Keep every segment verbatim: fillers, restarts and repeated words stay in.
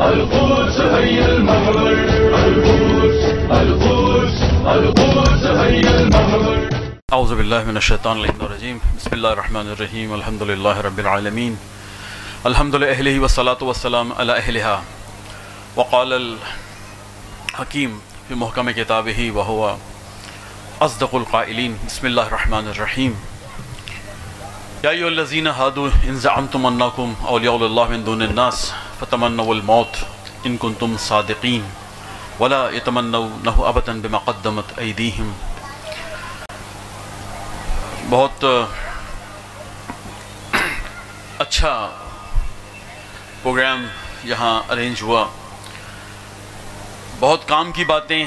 القدس هيا المحور القدس القدس القدس هيا المحور. اعوذ باللہ من الشیطان الرجیم. بسم اللہ الرحمن الرحیم. الحمد للہ رب العالمین. الحمد للہ والصلاة والسلام علی اہلہا. وقال الحکیم فی محکم کتابہ وہو اصدق القائلین. بسم اللہ الرحمن الرحیم. یا ایھا الذین ھادوا ان زعمتم انکم اولیاء اللہ من دون الناس فتمنوا الموت ان کنتم صادقین ولا یتمنونہ ابدا بما قدمت ایدیہم. بہت اچھا پروگرام یہاں ارینج ہوا. بہت کام کی باتیں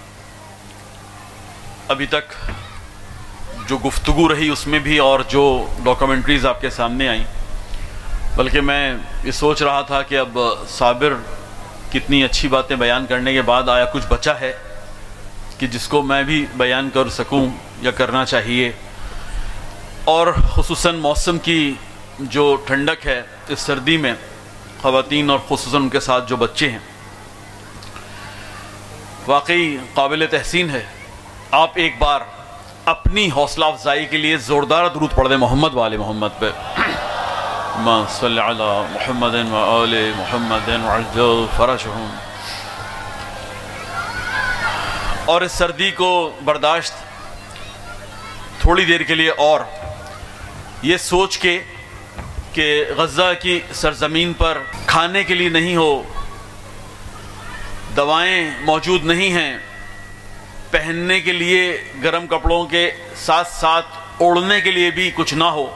ابھی تک جو گفتگو رہی اس میں بھی، اور جو ڈاکومنٹریز آپ کے سامنے آئیں. بلکہ میں یہ سوچ رہا تھا کہ اب صابر کتنی اچھی باتیں بیان کرنے کے بعد آیا کچھ بچا ہے کہ جس کو میں بھی بیان کر سکوں یا کرنا چاہیے. اور خصوصاً موسم کی جو ٹھنڈک ہے اس سردی میں، خواتین اور خصوصاً ان کے ساتھ جو بچے ہیں، واقعی قابل تحسین ہے. آپ ایک بار اپنی حوصلہ افزائی کے لیے زوردار درود پڑھ دیں محمد و آل محمد پہ. اللہم صلی علی محمد و آل محمد وعجل فرجہم. اور اس سردی کو برداشت تھوڑی دیر کے لیے اور یہ سوچ کے کہ غزہ کی سرزمین پر کھانے کے لیے نہیں ہو، دوائیں موجود نہیں ہیں، پہننے کے لیے گرم کپڑوں کے ساتھ ساتھ اوڑھنے کے لیے بھی کچھ نہ ہو،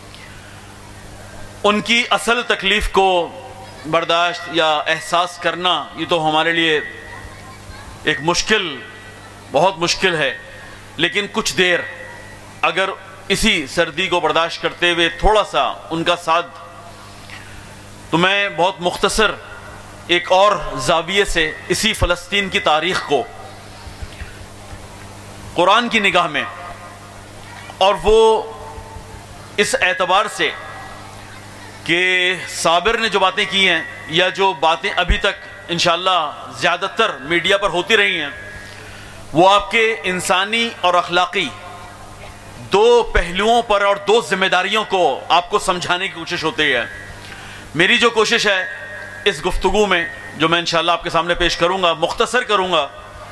ان کی اصل تکلیف کو برداشت یا احساس کرنا یہ تو ہمارے لیے ایک مشکل، بہت مشکل ہے. لیکن کچھ دیر اگر اسی سردی کو برداشت کرتے ہوئے تھوڑا سا ان کا ساتھ، تو میں بہت مختصر ایک اور زاویے سے اسی فلسطین کی تاریخ کو قرآن کی نگاہ میں، اور وہ اس اعتبار سے کہ صابر نے جو باتیں کی ہیں یا جو باتیں ابھی تک انشاءاللہ زیادہ تر میڈیا پر ہوتی رہی ہیں، وہ آپ کے انسانی اور اخلاقی دو پہلوؤں پر اور دو ذمہ داریوں کو آپ کو سمجھانے کی کوشش ہوتی ہے. میری جو کوشش ہے اس گفتگو میں جو میں انشاءاللہ آپ کے سامنے پیش کروں گا، مختصر کروں گا،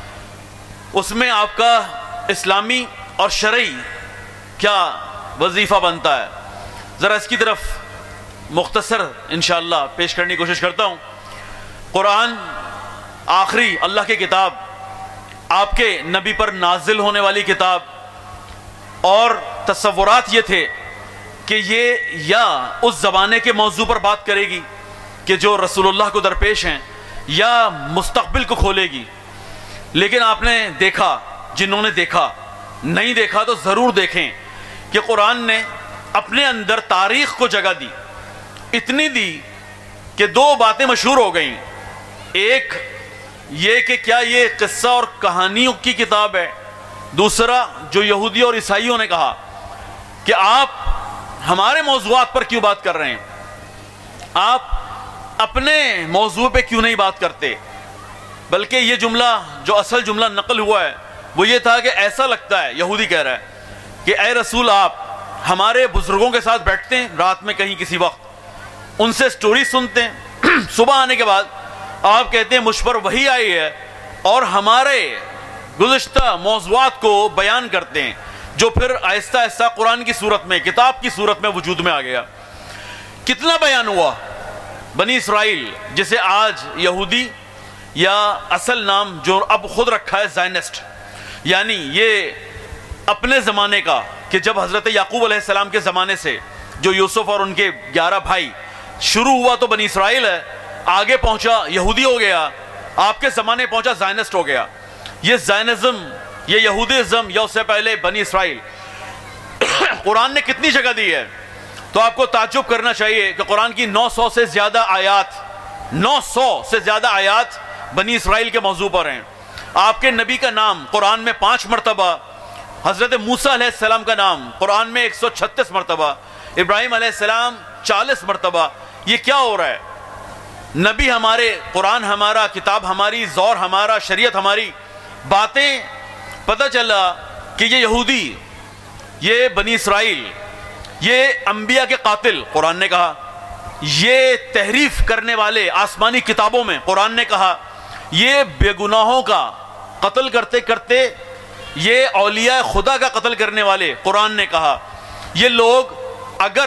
اس میں آپ کا اسلامی اور شرعی کیا وظیفہ بنتا ہے، ذرا اس کی طرف مختصر انشاءاللہ پیش کرنے کی کوشش کرتا ہوں. قرآن آخری اللہ کی کتاب، آپ کے نبی پر نازل ہونے والی کتاب، اور تصورات یہ تھے کہ یہ یا اس زمانے کے موضوع پر بات کرے گی کہ جو رسول اللہ کو درپیش ہیں، یا مستقبل کو کھولے گی. لیکن آپ نے دیکھا، جنہوں نے دیکھا، نہیں دیکھا تو ضرور دیکھیں کہ قرآن نے اپنے اندر تاریخ کو جگہ دی، اتنی دی کہ دو باتیں مشہور ہو گئیں. ایک یہ کہ کیا یہ قصہ اور کہانیوں کی کتاب ہے، دوسرا جو یہودی اور عیسائیوں نے کہا کہ آپ ہمارے موضوعات پر کیوں بات کر رہے ہیں، آپ اپنے موضوع پہ کیوں نہیں بات کرتے. بلکہ یہ جملہ جو اصل جملہ نقل ہوا ہے وہ یہ تھا کہ ایسا لگتا ہے، یہودی کہہ رہا ہے کہ اے رسول آپ ہمارے بزرگوں کے ساتھ بیٹھتے ہیں رات میں کہیں کسی وقت، ان سے سٹوری سنتے ہیں، صبح آنے کے بعد آپ کہتے ہیں مجھ پر وحی آئی ہے اور ہمارے گزشتہ موضوعات کو بیان کرتے ہیں، جو پھر آہستہ آہستہ قرآن کی صورت میں، کتاب کی صورت میں وجود میں آ گیا. کتنا بیان ہوا بنی اسرائیل، جسے آج یہودی یا اصل نام جو اب خود رکھا ہے زائنسٹ، یعنی یہ اپنے زمانے کا، کہ جب حضرت یعقوب علیہ السلام کے زمانے سے جو یوسف اور ان کے گیارہ بھائی شروع ہوا تو بنی اسرائیل ہے، آگے پہنچا یہودی ہو گیا، آپ کے زمانے پہنچا زائنسٹ ہو گیا. یہ زائنزم، یہ یہودیزم، یا اس سے پہلے بنی اسرائیل، قرآن نے کتنی جگہ دی ہے. تو آپ کو تعجب کرنا چاہیے کہ قرآن کی نو سو سے زیادہ آیات، نو سو سے زیادہ آیات بنی اسرائیل کے موضوع پر ہیں. آپ کے نبی کا نام قرآن میں پانچ مرتبہ، حضرت موسیٰ علیہ السلام کا نام قرآن میں ایک سو چھتیس مرتبہ، ابراہیم علیہ السلام چالیس مرتبہ. یہ کیا ہو رہا ہے؟ نبی ہمارے، قرآن ہمارا، کتاب ہماری، زور ہمارا، شریعت ہماری، باتیں پتہ چلا کہ یہ یہودی، یہ بنی اسرائیل، یہ انبیاء کے قاتل قرآن نے کہا، یہ تحریف کرنے والے آسمانی کتابوں میں قرآن نے کہا، یہ بے گناہوں کا قتل کرتے کرتے یہ اولیاء خدا کا قتل کرنے والے قرآن نے کہا، یہ لوگ اگر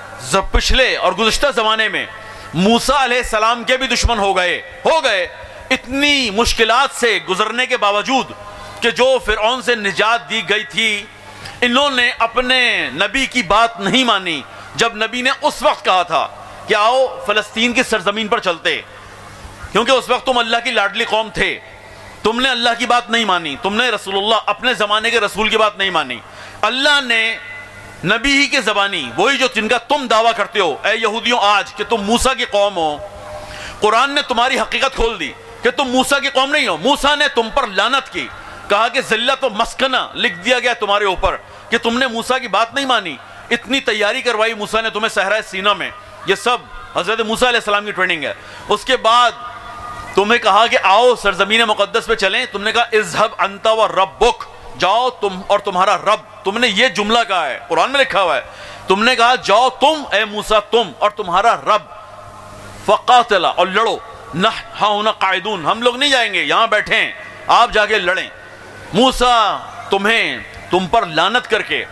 پچھلے اور گزشتہ زمانے میں موسیٰ علیہ السلام کے بھی دشمن ہو گئے ہو گئے اتنی مشکلات سے گزرنے کے باوجود کہ جو فرعون سے نجات دی گئی تھی، انہوں نے اپنے نبی کی بات نہیں مانی جب نبی نے اس وقت کہا تھا کہ آؤ فلسطین کی سرزمین پر چلتے، کیونکہ اس وقت تم اللہ کی لاڈلی قوم تھے، تم نے اللہ کی بات نہیں مانی، تم نے رسول اللہ اپنے زمانے کے رسول کی بات نہیں مانی۔ اللہ نے نبی ہی کے زبانی، وہی جو جن کا تم دعویٰ کرتے ہو اے یہودیوں آج کہ تم موسیٰ کی قوم ہو، قرآن نے تمہاری حقیقت کھول دی کہ تم موسیٰ کی قوم نہیں ہو۔ موسیٰ نے تم پر لعنت کی، کہا کہ ذلت و مسکنہ لکھ دیا گیا تمہارے اوپر کہ تم نے موسیٰ کی بات نہیں مانی، اتنی تیاری کروائی موسیٰ نے تمہیں صحرائے سینا میں، یہ سب حضرت موسیٰ علیہ السلام کی ٹریننگ ہے۔ اس کے بعد تمہیں کہا کہ آؤ سرزمین مقدس پہ چلیں، تم نے کہا اذهب انت وربک، جاؤ تم اور تمہارا رب، تم نے یہ جملہ کہا ہے، قرآن میں لکھا ہوا ہے، تم نے کہا جاؤ تم اے موسیٰ تم اور تمہارا رب، فقاتلا اور لڑو، نحن قاعدون، ہم لوگ نہیں جائیں گے، یہاں بیٹھے ہیں، آپ جا کے لڑیں۔ موسیٰ تمہیں تم پر لعنت کر کے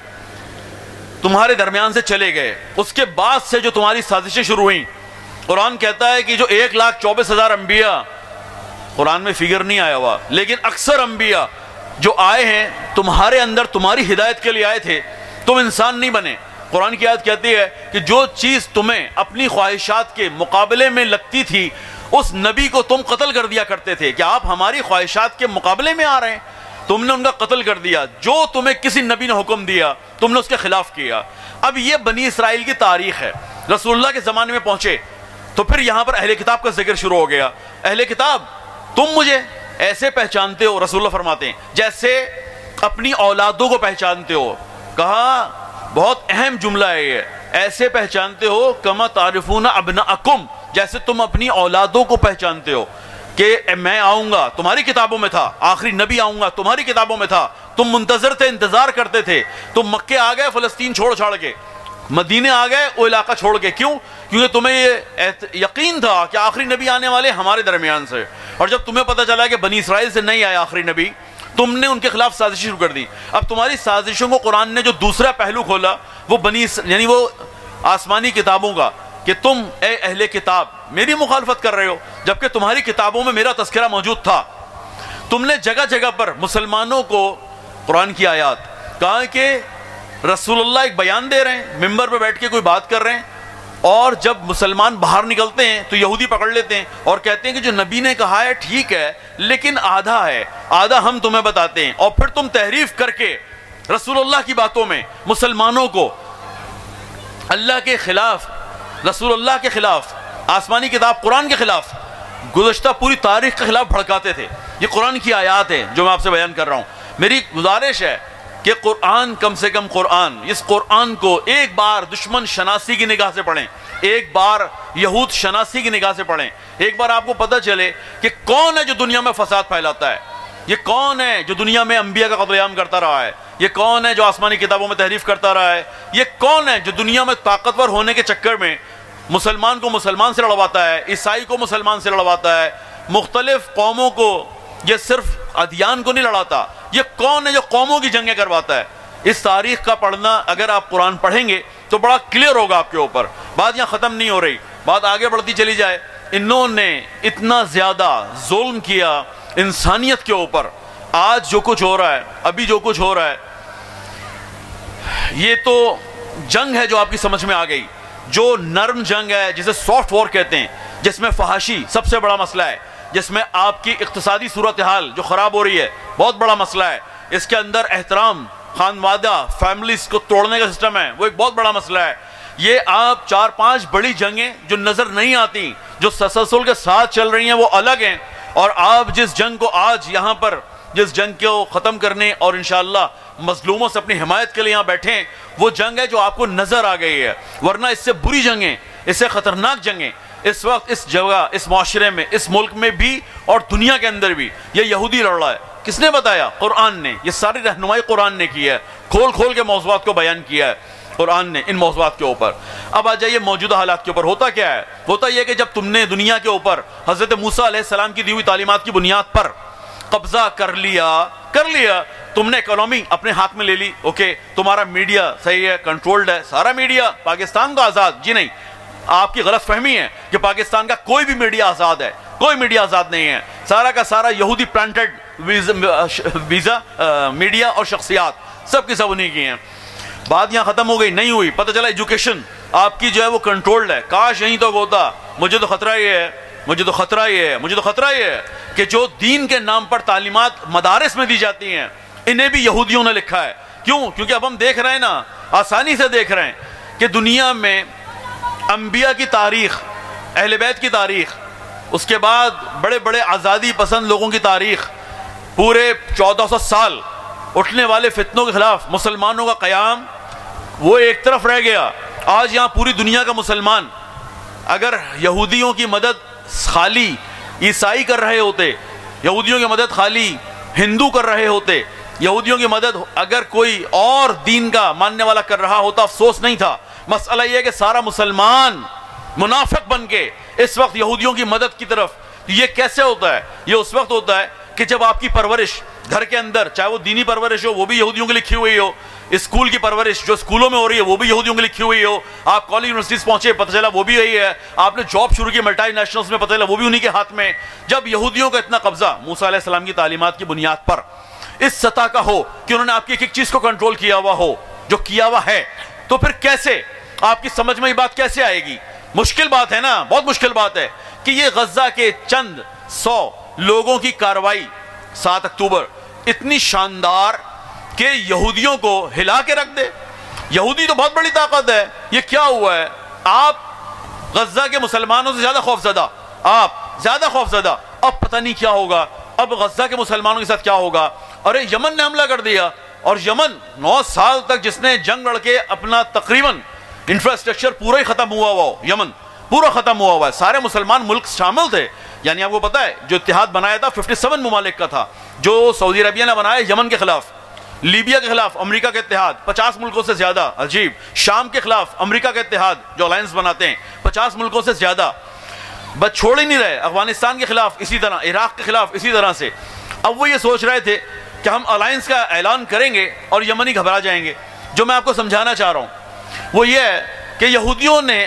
تمہارے درمیان سے چلے گئے۔ اس کے بعد سے جو تمہاری سازشیں شروع ہوئیں، قرآن کہتا ہے کہ جو ایک لاکھ چوبیس ہزار انبیاء، قرآن میں فگر نہیں آیا ہوا لیکن اکثر انبیاء جو آئے ہیں تمہارے اندر تمہاری ہدایت کے لیے آئے تھے، تم انسان نہیں بنے۔ قرآن کی آیت کہتی ہے کہ جو چیز تمہیں اپنی خواہشات کے مقابلے میں لگتی تھی اس نبی کو تم قتل کر دیا کرتے تھے کہ آپ ہماری خواہشات کے مقابلے میں آ رہے ہیں، تم نے ان کا قتل کر دیا۔ جو تمہیں کسی نبی نے حکم دیا تم نے اس کے خلاف کیا۔ اب یہ بنی اسرائیل کی تاریخ ہے، رسول اللہ کے زمانے میں پہنچے تو پھر یہاں پر اہل کتاب کا ذکر شروع ہو گیا۔ اہل کتاب تم مجھے ایسے پہچانتے ہو، رسول اللہ فرماتے ہیں، جیسے اپنی اولادوں کو پہچانتے ہو۔ کہا بہت اہم جملہ ہے یہ، ایسے پہچانتے ہو کما تعرفون ابناءکم، جیسے تم اپنی اولادوں کو پہچانتے ہو کہ میں آؤں گا، تمہاری کتابوں میں تھا، آخری نبی آؤں گا تمہاری کتابوں میں تھا، تم منتظر تھے، انتظار کرتے تھے، تم مکے آ گئے فلسطین چھوڑ چھاڑ کے، مدینے آ گئے وہ علاقہ چھوڑ کے، کیوں؟ کیونکہ تمہیں یہ یقین تھا کہ آخری نبی آنے والے ہمارے درمیان سے، اور جب تمہیں پتہ چلا کہ بنی اسرائیل سے نہیں آیا آخری نبی، تم نے ان کے خلاف سازشیں شروع کر دی۔ اب تمہاری سازشوں کو قرآن نے جو دوسرا پہلو کھولا وہ بنی یعنی وہ آسمانی کتابوں کا، کہ تم اے اہل کتاب میری مخالفت کر رہے ہو جبکہ تمہاری کتابوں میں میرا تذکرہ موجود تھا۔ تم نے جگہ جگہ پر مسلمانوں کو، قرآن کی آیات، کہا کہ رسول اللہ ایک بیان دے رہے ہیں، ممبر پہ بیٹھ کے کوئی بات کر رہے ہیں، اور جب مسلمان باہر نکلتے ہیں تو یہودی پکڑ لیتے ہیں اور کہتے ہیں کہ جو نبی نے کہا ہے ٹھیک ہے لیکن آدھا ہے، آدھا ہم تمہیں بتاتے ہیں، اور پھر تم تحریف کر کے رسول اللہ کی باتوں میں مسلمانوں کو اللہ کے خلاف، رسول اللہ کے خلاف، آسمانی کتاب قرآن کے خلاف، گزشتہ پوری تاریخ کے خلاف بھڑکاتے تھے۔ یہ قرآن کی آیات ہے جو میں آپ سے بیان کر رہا ہوں۔ میری گزارش ہے کہ قرآن، کم سے کم قرآن، اس قرآن کو ایک بار دشمن شناسی کی نگاہ سے پڑھیں، ایک بار یہود شناسی کی نگاہ سے پڑھیں، ایک بار آپ کو پتہ چلے کہ کون ہے جو دنیا میں فساد پھیلاتا ہے، یہ کون ہے جو دنیا میں انبیاء کا قتل عام کرتا رہا ہے، یہ کون ہے جو آسمانی کتابوں میں تحریف کرتا رہا ہے، یہ کون ہے جو دنیا میں طاقتور ہونے کے چکر میں مسلمان کو مسلمان سے لڑواتا ہے، عیسائی کو مسلمان سے لڑواتا ہے، مختلف قوموں کو، یہ صرف ادیان کو نہیں لڑاتا، یہ کون ہے جو قوموں کی جنگیں کرواتا ہے۔ اس تاریخ کا پڑھنا، اگر آپ قرآن پڑھیں گے تو بڑا کلیئر ہوگا آپ کے اوپر۔ بات یہاں ختم نہیں ہو رہی، بات آگے بڑھتی چلی جائے۔ انہوں نے اتنا زیادہ ظلم کیا انسانیت کے اوپر، آج جو کچھ ہو رہا ہے، ابھی جو کچھ ہو رہا ہے، یہ تو جنگ ہے جو آپ کی سمجھ میں آ گئی، جو نرم جنگ ہے جسے سافٹ وار کہتے ہیں، جس میں فحاشی سب سے بڑا مسئلہ ہے، جس میں آپ کی اقتصادی صورتحال جو خراب ہو رہی ہے بہت بڑا مسئلہ ہے، اس کے اندر احترام، خانوادہ، فیملیز کو توڑنے کا سسٹم ہے، وہ ایک بہت بڑا مسئلہ ہے۔ یہ آپ چار پانچ بڑی جنگیں جو نظر نہیں آتی، جو تسلسل کے ساتھ چل رہی ہیں، وہ الگ ہیں، اور آپ جس جنگ کو آج یہاں پر، جس جنگ کو ختم کرنے اور انشاءاللہ مظلوموں سے اپنی حمایت کے لیے یہاں بیٹھے ہیں، وہ جنگ ہے جو آپ کو نظر آ گئی ہے، ورنہ اس سے بری جنگیں اس سے خطرناک جنگیں اس وقت اس جگہ، اس معاشرے میں، اس ملک میں بھی اور دنیا کے اندر بھی یہ یہودی لڑ رہا ہے. کس نے بتایا؟ قرآن نے. یہ ساری رہنمائی قرآن نے کی ہے، کھول کھول کے موضوعات کو بیان کیا ہے قرآن نے ان موضوعات کے اوپر. اب آ جائیے موجودہ حالات کے اوپر. ہوتا کیا ہے؟ ہوتا یہ کہ جب تم نے دنیا کے اوپر حضرت موسیٰ علیہ السلام کی دی ہوئی تعلیمات کی بنیاد پر قبضہ کر لیا کر لیا تم نے اکانومی اپنے ہاتھ میں لے لی. اوکے، تمہارا میڈیا صحیح ہے، کنٹرولڈ ہے، سارا میڈیا پاکستان کا آزاد. جی نہیں، آپ کی غلط فہمی ہے کہ پاکستان کا کوئی بھی میڈیا آزاد ہے. کوئی میڈیا آزاد نہیں ہے. سارا کا سارا یہودی پلانٹڈ ویزا میڈیا اور شخصیات سب کی سب انہیں کی ہیں. بات یہاں ختم ہو گئی نہیں ہوئی. پتہ چلا ایجوکیشن آپ کی جو ہے وہ کنٹرولڈ ہے. کاش یہیں تو ہوتا. مجھے تو خطرہ یہ ہے مجھے تو خطرہ یہ ہے مجھے تو خطرہ یہ ہے کہ جو دین کے نام پر تعلیمات مدارس میں دی جاتی ہیں انہیں بھی یہودیوں نے لکھا ہے. کیوں؟ کیونکہ اب ہم دیکھ رہے ہیں نا، آسانی سے دیکھ رہے ہیں کہ دنیا میں انبیاء کی تاریخ، اہل بیت کی تاریخ، اس کے بعد بڑے بڑے آزادی پسند لوگوں کی تاریخ، پورے چودہ سو سال اٹھنے والے فتنوں کے خلاف مسلمانوں کا قیام، وہ ایک طرف رہ گیا. آج یہاں پوری دنیا کا مسلمان اگر یہودیوں کی مدد خالی عیسائی کر رہے ہوتے، یہودیوں کی مدد خالی ہندو کر رہے ہوتے، یہودیوں کی مدد اگر کوئی اور دین کا ماننے والا کر رہا ہوتا، افسوس نہیں تھا. مسئلہ یہ ہے کہ سارا مسلمان منافق بن کے اس وقت یہودیوں کی مدد کی طرف. یہ کیسے ہوتا ہے؟ یہ اس وقت ہوتا ہے کہ جب آپ کی پرورش گھر کے اندر، چاہے وہ دینی پرورش ہو وہ بھی یہودیوں کی لکھی ہوئی ہو، اسکول کی پرورش جو اسکولوں میں ہو رہی ہے وہ بھی یہودیوں کی لکھی ہوئی ہو، آپ کالج یونیورسٹیز پہنچے پتہ چلا وہ بھی یہی ہے، آپ نے جاب شروع کی ملٹی نیشنلز میں پتہ چلا وہ بھی انہی کے ہاتھ میں. جب یہودیوں کا اتنا قبضہ موسیٰ علیہ السلام کی تعلیمات کی بنیاد پر اس سطح کا ہو کہ انہوں نے آپ کی ایک ایک چیز کو کنٹرول کیا ہوا ہو جو کیا ہوا ہے، تو پھر کیسے آپ کی سمجھ میں یہ بات کیسے آئے گی؟ مشکل بات ہے نا، بہت مشکل بات ہے کہ یہ غزہ کے چند سو لوگوں کی کارروائی سات اکتوبر اتنی شاندار کہ یہودیوں کو ہلا کے رکھ دے. یہودی تو بہت بڑی طاقت ہے. یہ کیا ہوا ہے؟ آپ غزہ کے مسلمانوں سے زیادہ خوف زدہ، آپ زیادہ خوف زدہ. اب پتہ نہیں کیا ہوگا، اب غزہ کے مسلمانوں کے ساتھ کیا ہوگا. ارے یمن نے حملہ کر دیا، اور یمن نو سال تک جس نے جنگ لڑ کے اپنا تقریباً انفراسٹرکچر پورا ہی ختم ہوا ہوا ہو، یمن پورا ختم ہوا ہوا ہے، سارے مسلمان ملک شامل تھے. یعنی آپ کو پتا ہے جو اتحاد بنایا تھا سون ممالک کا تھا، جو سعودی عربیہ نے بنایا یمن کے خلاف، لیبیا کے خلاف امریکہ کا اتحاد پچاس ملکوں سے زیادہ. عجیب. شام کے خلاف امریکہ کا اتحاد جو الائنس بناتے ہیں پچاس ملکوں سے زیادہ. بس چھوڑ ہی نہیں رہے. افغانستان کے خلاف اسی طرح، عراق کے خلاف اسی طرح سے. اب وہ یہ سوچ رہے تھے کہ ہم الائنس کا اعلان کریں گے اور یمنی گھبرا جائیں گے. جو میں آپ کو سمجھانا چاہ رہا ہوں وہ یہ ہے کہ یہودیوں نے،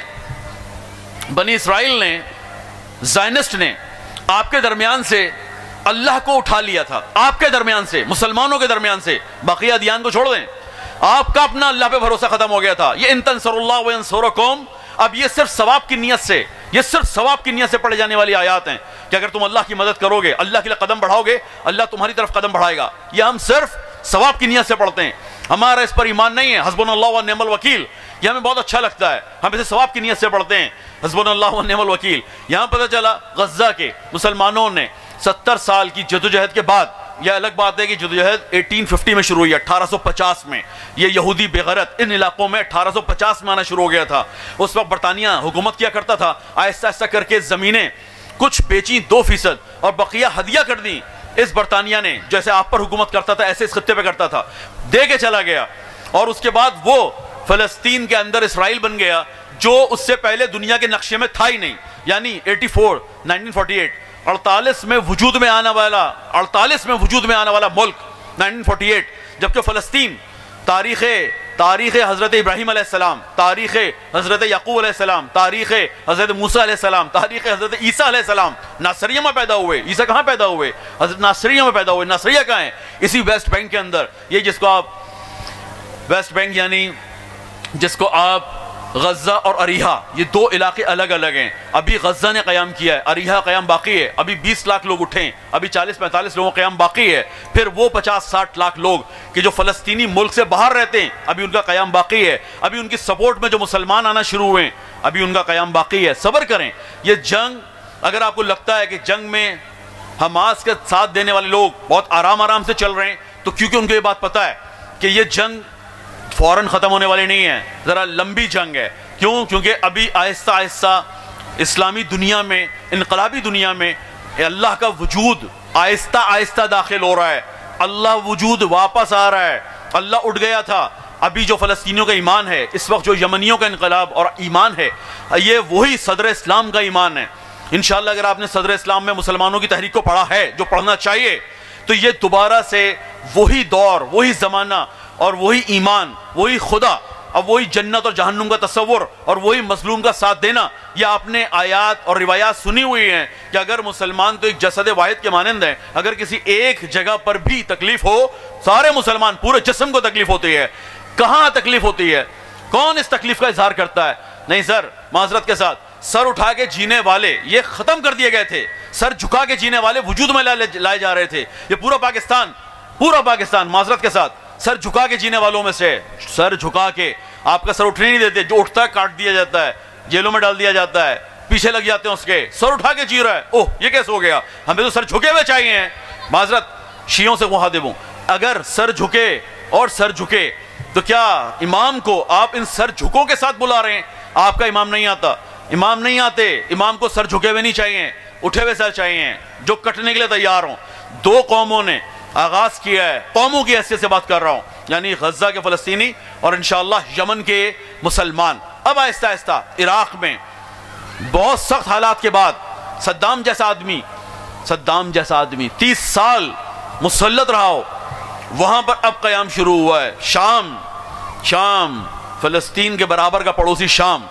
بنی اسرائیل نے، زائنسٹ نے آپ کے درمیان سے اللہ کو اٹھا لیا تھا. آپ کے درمیان سے، مسلمانوں کے درمیان سے. باقی ادیان کو چھوڑ دیں، آپ کا اپنا اللہ پہ بھروسہ ختم ہو گیا تھا. یہ ان تنصروا اللہ وینصرکم، اب یہ صرف ثواب کی نیت سے، یہ صرف ثواب کی نیت سے پڑھے جانے والی آیات ہیں کہ اگر تم اللہ کی مدد کرو گے، اللہ کے لیے قدم بڑھاؤ گے، اللہ تمہاری طرف قدم بڑھائے گا. یہ ہم صرف ثواب کی نیت سے پڑھتے ہیں. ہمارا اس پر ایمان نہیں ہے. حسبنا اللہ و نعم الوکیل یہ ہمیں بہت اچھا لگتا ہے، ہم اسے ثواب کی نیت سے پڑھتے ہیں. حسبنا اللہ و نعم الوکیل. یہاں پتہ چلا غزہ کے مسلمانوں نے ستر سال کی جدوجہد کے بعد، یہ الگ بات ہے کہ جدوجہد اٹھارہ سو پچاس میں شروع ہوئی، اٹھارہ سو پچاس میں یہ یہودی بے غیرت ان علاقوں میں اٹھارہ سو پچاس میں آنا شروع ہو گیا تھا. اس وقت برطانیہ حکومت کیا کرتا تھا، آہستہ آہستہ کر کے زمینیں کچھ بیچیں دو فیصد اور بقیہ ہدیہ کر دیں. اس برطانیہ نے جیسے آپ پر حکومت کرتا تھا ایسے اس خطے پہ کرتا تھا، دے کے چلا گیا. اور اس کے بعد وہ فلسطین کے اندر اسرائیل بن گیا جو اس سے پہلے دنیا کے نقشے میں تھا ہی نہیں. یعنی اٹھاسی انیس سو اڑتالیس اڑتالیس میں وجود میں آنے والا اڑتالیس میں وجود میں آنے والا ملک انیس سو اڑتالیس، جبکہ فلسطین تاریخ تاریخ حضرت ابراہیم علیہ السلام، تاریخ حضرت یعقوب علیہ السلام، تاریخ حضرت موسیٰ علیہ السلام، تاریخ حضرت عیسیٰ علیہ السلام. ناصریہ میں پیدا ہوئے. عیسیٰ کہاں پیدا ہوئے؟ حضرت ناصریہ میں پیدا ہوئے. ناصریہ کہاں ہے؟ اسی ویسٹ بینک کے اندر. یہ جس کو آپ ویسٹ بینک یعنی جس کو آپ غزہ اور اریحا، یہ دو علاقے الگ الگ ہیں. ابھی غزہ نے قیام کیا ہے، اریحا قیام باقی ہے. ابھی بیس لاکھ لوگ اٹھے ہیں، ابھی چالیس پینتالیس لوگوں کا قیام باقی ہے. پھر وہ پچاس ساٹھ لاکھ لوگ کہ جو فلسطینی ملک سے باہر رہتے ہیں، ابھی ان کا قیام باقی ہے. ابھی ان کی سپورٹ میں جو مسلمان آنا شروع ہوئے ہیں، ابھی ان کا قیام باقی ہے. صبر کریں. یہ جنگ، اگر آپ کو لگتا ہے کہ جنگ میں حماس کے ساتھ دینے والے لوگ بہت آرام آرام سے چل رہے ہیں، تو کیونکہ ان کو یہ بات پتہ ہے کہ یہ جنگ فوراً ختم ہونے والی نہیں ہے، ذرا لمبی جنگ ہے. کیوں؟ کیونکہ ابھی آہستہ آہستہ اسلامی دنیا میں، انقلابی دنیا میں اللہ کا وجود آہستہ آہستہ داخل ہو رہا ہے، اللہ وجود واپس آ رہا ہے۔ اللہ اٹھ گیا تھا، ابھی جو فلسطینیوں کا ایمان ہے، اس وقت جو یمنیوں کا انقلاب اور ایمان ہے، یہ وہی صدر اسلام کا ایمان ہے۔ انشاءاللہ اگر آپ نے صدر اسلام میں مسلمانوں کی تحریک کو پڑھا ہے، جو پڑھنا چاہیے، تو یہ دوبارہ سے وہی دور، وہی زمانہ اور وہی ایمان، وہی خدا، اب وہی جنت اور جہنم کا تصور اور وہی مظلوم کا ساتھ دینا۔ یہ آپ نے آیات اور روایات سنی ہوئی ہیں کہ اگر مسلمان تو ایک جسد واحد کے مانند ہیں، اگر کسی ایک جگہ پر بھی تکلیف ہو، سارے مسلمان پورے جسم کو تکلیف ہوتی ہے۔ کہاں تکلیف ہوتی ہے؟ کون اس تکلیف کا اظہار کرتا ہے؟ نہیں سر، معذرت کے ساتھ، سر اٹھا کے جینے والے یہ ختم کر دیے گئے تھے، سر جھکا کے جینے والے وجود میں لائے جا رہے تھے۔ یہ پورا پاکستان، پورا پاکستان معذرت کے ساتھ سر جھکا کے جینے والوں میں سے، سر جھکا کے آپ کا سر اٹھنے نہیں دیتے، جو اٹھتا ہے کاٹ دیا جاتا ہے، جیلوں میں ڈال دیا جاتا ہے، پیچھے لگ جاتے ہیں اس کے، سر اٹھا کے جی رہا ہے، اوہ یہ کیسے ہو گیا؟ ہمیں تو سر جھکے ہوئے چاہیے ہیں۔ معذرت شیعوں سے مخاطب ہوں، اگر سر جھکے اور سر جھکے تو کیا امام کو آپ ان سر جھکوں کے ساتھ بلا رہے ہیں؟ آپ کا امام نہیں آتا، امام نہیں آتے، امام کو سر جھکے ہوئے نہیں چاہیے، اٹھے ہوئے سر چاہیے، جو کٹنے کے لیے تیار ہوں۔ دو قوموں نے آغاز کیا ہے، قوموں کی حیثیت سے بات کر رہا ہوں، یعنی غزہ کے فلسطینی اور انشاءاللہ یمن کے مسلمان۔ اب آہستہ آہستہ عراق میں بہت سخت حالات کے بعد صدام جیسا آدمی صدام جیسا آدمی تیس سال مسلط رہا ہو، وہاں پر اب قیام شروع ہوا ہے۔ شام شام فلسطین کے برابر کا پڑوسی شام،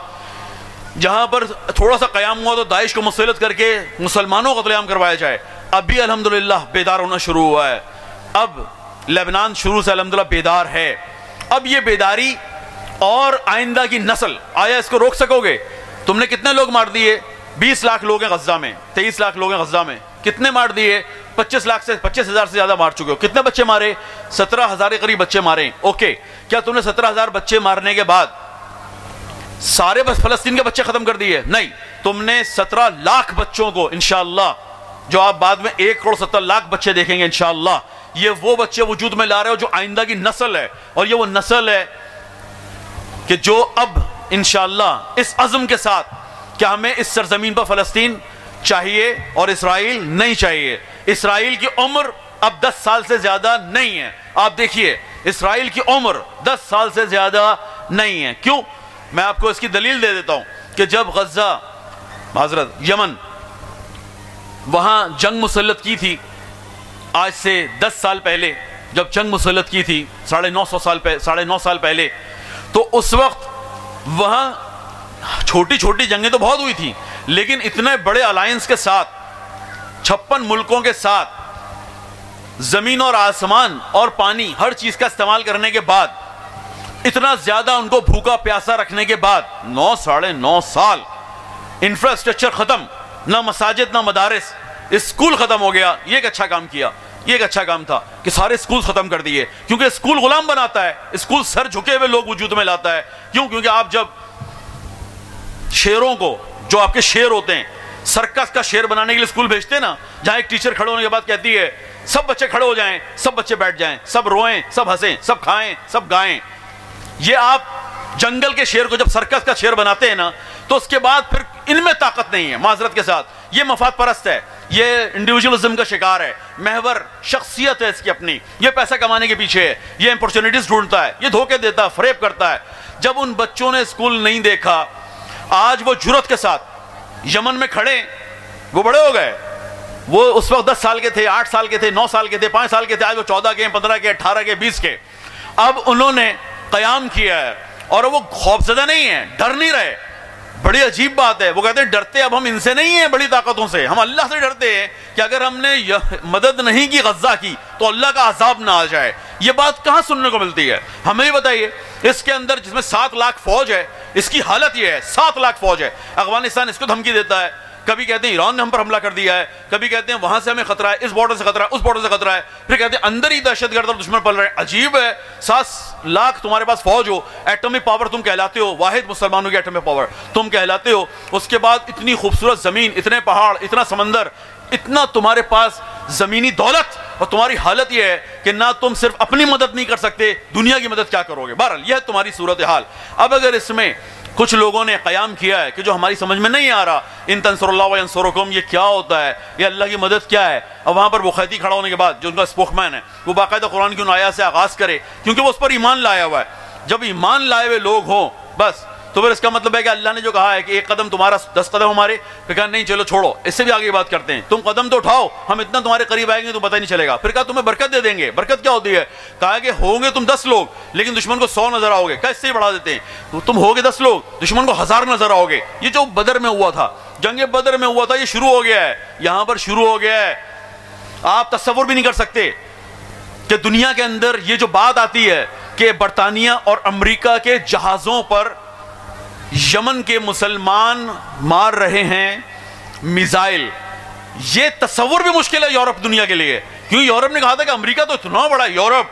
جہاں پر تھوڑا سا قیام ہوا تو داعش کو مسلط کر کے مسلمانوں کو قتل عام کروایا جائے، اب بھی الحمدللہ بیدار ہونا شروع ہوا ہے۔ اب لبنان شروع سے الحمدللہ بیدار ہے۔ اب یہ بیداری اور آئندہ کی نسل، آیا اس کو روک سکو گے؟ تم نے کتنے لوگ مار دیے؟ بیس لاکھ لوگ ہیں غزہ میں، تیئیس لاکھ لوگ ہیں غزہ میں، کتنے مار دیے؟ پچیس لاکھ سے پچیس ہزار سے زیادہ مار چکے ہو۔ کتنے بچے مارے؟ سترہ ہزار کے قریب بچے مارے۔ اوکے، کیا تم نے سترہ ہزار بچے مارنے کے بعد سارے بس فلسطین کے بچے ختم کر دیے؟ نہیں، تم نے سترہ لاکھ بچوں کو انشاءاللہ، جو آپ بعد میں ایک کروڑ ستر لاکھ بچے دیکھیں گے انشاءاللہ، یہ وہ بچے وجود میں لا رہے ہو جو آئندہ کی نسل ہے، اور یہ وہ نسل ہے کہ جو اب انشاءاللہ اس عزم کے ساتھ کہ ہمیں اس سرزمین پر فلسطین چاہیے اور اسرائیل نہیں چاہیے۔ اسرائیل کی عمر اب دس سال سے زیادہ نہیں ہے۔ آپ دیکھیے اسرائیل کی عمر دس سال سے زیادہ نہیں ہے۔ کیوں؟ میں آپ کو اس کی دلیل دے دیتا ہوں کہ جب غزہ، معذرت یمن، وہاں جنگ مسلط کی تھی آج سے دس سال پہلے، جب جنگ مسلط کی تھی ساڑھے نو سو سال پہ ساڑھے نو سال پہلے، تو اس وقت وہاں چھوٹی چھوٹی جنگیں تو بہت ہوئی تھیں، لیکن اتنے بڑے الائنس کے ساتھ، چھپن ملکوں کے ساتھ، زمین اور آسمان اور پانی ہر چیز کا استعمال کرنے کے بعد، اتنا زیادہ ان کو بھوکا پیاسا رکھنے کے بعد، نو ساڑھے نو سال انفراسٹرکچر ختم، نہ مساجد نہ مدارس، اسکول ختم ہو گیا۔ یہ ایک اچھا کام کیا، یہ ایک اچھا کام تھا کہ سارے اسکول ختم کر دیے، کیونکہ اسکول غلام بناتا ہے، اسکول سر جھکے ہوئے لوگ وجود میں لاتا ہے۔ کیوں؟ کیونکہ آپ جب شیروں کو، جو آپ کے شیر ہوتے ہیں، سرکس کا شیر بنانے کے لیے اسکول بھیجتے ہیں نا، جہاں ایک ٹیچر کھڑے ہونے کے بعد کہتی ہے سب بچے کھڑے ہو جائیں، سب بچے بیٹھ جائیں، سب روئیں، سب ہنسیں، سب کھائیں، سب گائیں، یہ آپ جنگل کے شیر کو جب سرکس کا شیر بناتے ہیں نا، تو اس کے بعد پھر ان میں طاقت نہیں ہے۔ معذرت کے ساتھ یہ مفاد پرست ہے، یہ انڈیویجولزم کا شکار ہے، محور شخصیت ہے اس کی اپنی، یہ پیسہ کمانے کے پیچھے ہے، یہ اپورچونٹیز ڈھونڈتا ہے، یہ دھوکے دیتا ہے، فریب کرتا ہے۔ جب ان بچوں نے اسکول نہیں دیکھا، آج وہ جرت کے ساتھ یمن میں کھڑے، وہ بڑے ہو گئے، وہ اس وقت دس سال کے تھے، آٹھ سال کے تھے، نو سال کے تھے، پانچ سال کے تھے، آج وہ چودہ کے، پندرہ کے، اٹھارہ کے، بیس کے۔ اب انہوں نے قیام کیا ہے اور وہ خوفزدہ نہیں ہیں، ڈر نہیں رہے۔ بڑی عجیب بات ہے، وہ کہتے ہیں ڈرتے اب ہم ان سے نہیں ہیں، بڑی طاقتوں سے، ہم اللہ سے ڈرتے ہیں کہ اگر ہم نے مدد نہیں کی غزہ کی تو اللہ کا عذاب نہ آ جائے۔ یہ بات کہاں سننے کو ملتی ہے؟ ہمیں بتائیے، اس کے اندر جس میں سات لاکھ فوج ہے، اس کی حالت یہ ہے، سات لاکھ فوج ہے، افغانستان اس کو دھمکی دیتا ہے، کبھی کہتے ہیں ایران نے ہم پر حملہ کر دیا ہے، کبھی کہتے ہیں وہاں سے ہمیں خطرہ ہے، اس بارڈر سے خطرہ ہے، اس بارڈر سے خطرہ ہے، پھر کہتے ہیں اندر ہی دہشت گرد اور دشمن پل رہے ہیں۔ عجیب ہے، سات لاکھ تمہارے پاس فوج ہو، ایٹمی پاور تم کہلاتے ہو، واحد مسلمانوں کی ایٹمی پاور تم کہلاتے ہو، اس کے بعد اتنی خوبصورت زمین، اتنے پہاڑ، اتنا سمندر، اتنا تمہارے پاس زمینی دولت، اور تمہاری حالت یہ ہے کہ نہ تم صرف اپنی مدد نہیں کر سکتے، دنیا کی مدد کیا کرو گے؟ بہرحال یہ ہے تمہاری صورتحال۔ اب اگر اس میں کچھ لوگوں نے قیام کیا ہے کہ جو ہماری سمجھ میں نہیں آ رہا، ان تنصر اللہ وینصرکم یہ کیا ہوتا ہے، یہ اللہ کی مدد کیا ہے. اب وہاں پر بخیتی کھڑا ہونے کے بعد جو ان کا اسپوک مین ہے وہ باقاعدہ قرآن کی ان آیات سے آغاز کرے، کیونکہ وہ اس پر ایمان لایا ہوا ہے. جب ایمان لائے ہوئے لوگ ہوں بس تو پھر اس کا مطلب ہے کہ اللہ نے جو کہا ہے کہ ایک قدم تمہارا دس قدم ہمارے، پھر کہا نہیں چلو چھوڑو، اس سے بھی آگے بات کرتے ہیں، تم قدم تو اٹھاؤ، ہم اتنا تمہارے قریب آئیں گے تو پتہ نہیں چلے گا. پھر کہا تمہیں برکت دے دیں گے. برکت کیا ہوتی ہے؟ کہا کہ ہوں گے تم دس لوگ لیکن دشمن کو سو نظر آؤ گے. کہا اس سے ہی بڑھا دیتے ہیں، تو تم ہوگے دس لوگ دشمن کو ہزار نظر آؤ گے. یہ جو بدر میں ہوا تھا، جنگ بدر میں ہوا تھا، یہ شروع ہو گیا ہے، یہاں پر شروع ہو گیا ہے. آپ تصور بھی نہیں کر سکتے کہ دنیا کے اندر یہ جو بات آتی ہے کہ برطانیہ اور امریکہ کے جہازوں پر یمن کے مسلمان مار رہے ہیں میزائل، یہ تصور بھی مشکل ہے یورپ دنیا کے لیے. کیوں؟ یورپ نے کہا تھا کہ امریکہ تو اتنا بڑا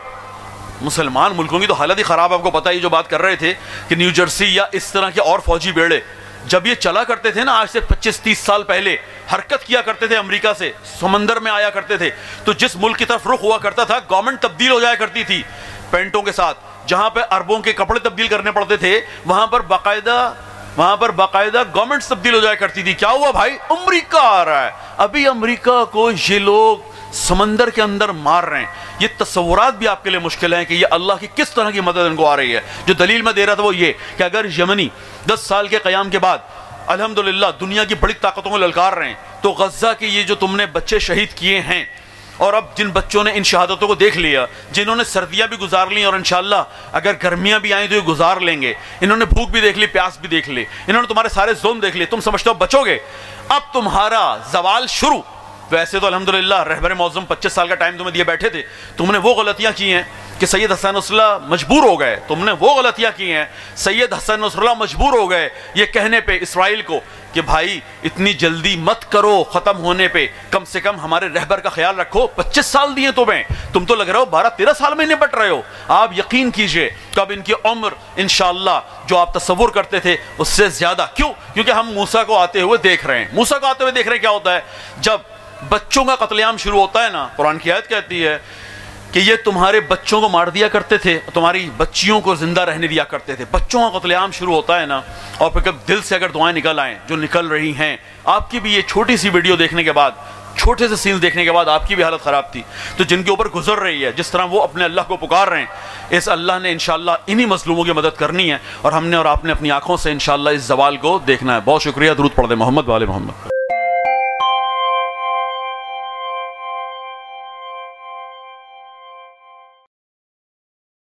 یورپ، مسلمان ملکوں کی تو حالت ہی خراب. آپ کو پتہ ہے یہ جو بات کر رہے تھے کہ نیو جرسی یا اس طرح کے اور فوجی بیڑے جب یہ چلا کرتے تھے نا، آج سے پچیس تیس سال پہلے حرکت کیا کرتے تھے امریکہ سے، سمندر میں آیا کرتے تھے، تو جس ملک کی طرف رخ ہوا کرتا تھا گورنمنٹ تبدیل ہو جایا کرتی تھی پینٹوں کے ساتھ. جہاں پہ اربوں کے کپڑے تبدیل کرنے پڑتے تھے وہاں پر باقاعدہ وہاں پر باقاعدہ گورنمنٹ تبدیل ہو جایا کرتی تھی. کیا ہوا بھائی؟ امریکہ آ رہا ہے، ابھی امریکہ کو یہ لوگ سمندر کے اندر مار رہے ہیں. یہ تصورات بھی آپ کے لیے مشکل ہیں کہ یہ اللہ کی کس طرح کی مدد ان کو آ رہی ہے. جو دلیل میں دے رہا تھا وہ یہ کہ اگر یمنی دس سال کے قیام کے بعد الحمدللہ دنیا کی بڑی طاقتوں کو للکار رہے ہیں، تو غزہ کے یہ جو تم نے بچے شہید کیے ہیں، اور اب جن بچوں نے ان شہادتوں کو دیکھ لیا، جنہوں نے سردیاں بھی گزار لیں اور انشاءاللہ اگر گرمیاں بھی آئیں تو یہ گزار لیں گے، انہوں نے بھوک بھی دیکھ لی، پیاس بھی دیکھ لی، انہوں نے تمہارے سارے ظلم دیکھ لیے، تم سمجھتے ہو بچو گے؟ اب تمہارا زوال شروع. ویسے تو الحمدللہ رہبر معظم پچیس سال کا ٹائم تمہیں دیے بیٹھے تھے، تم نے وہ غلطیاں کی ہیں کہ سید حسن نصر اللہ مجبور ہو گئے، تم نے وہ غلطیاں کی ہیں سید حسن نصر اللہ مجبور ہو گئے یہ کہنے پہ اسرائیل کو کہ بھائی اتنی جلدی مت کرو ختم ہونے پہ، کم سے کم ہمارے رہبر کا خیال رکھو. پچیس سال دیے تمہیں، تم تو لگ رہے ہو بارہ تیرہ سال میں نپٹ رہے ہو. آپ یقین کیجئے کہ اب ان کی عمر انشاءاللہ جو آپ تصور کرتے تھے اس سے زیادہ. کیوں؟ کیونکہ ہم موسیٰ کو آتے ہوئے دیکھ رہے ہیں. موسیٰ کو آتے ہوئے دیکھ رہے ہیں. کیا ہوتا ہے جب بچوں کا قتل عام شروع ہوتا ہے نا، قرآن کی آیت کہتی ہے کہ یہ تمہارے بچوں کو مار دیا کرتے تھے، تمہاری بچیوں کو زندہ رہنے دیا کرتے تھے. بچوں کا قتل عام شروع ہوتا ہے نا، اور پھر کب دل سے اگر دعائیں نکل آئیں جو نکل رہی ہیں، آپ کی بھی یہ چھوٹی سی ویڈیو دیکھنے کے بعد، چھوٹے سے سینز دیکھنے کے بعد آپ کی بھی حالت خراب تھی، تو جن کے اوپر گزر رہی ہے، جس طرح وہ اپنے اللہ کو پکار رہے ہیں، اس اللہ نے انشاءاللہ انہی مظلوموں کی مدد کرنی ہے، اور ہم نے اور آپ نے اپنی آنکھوں سے انشاءاللہ اس زوال کو دیکھنا ہے. بہت شکریہ. درود پڑھ دیں محمد وآل محمد.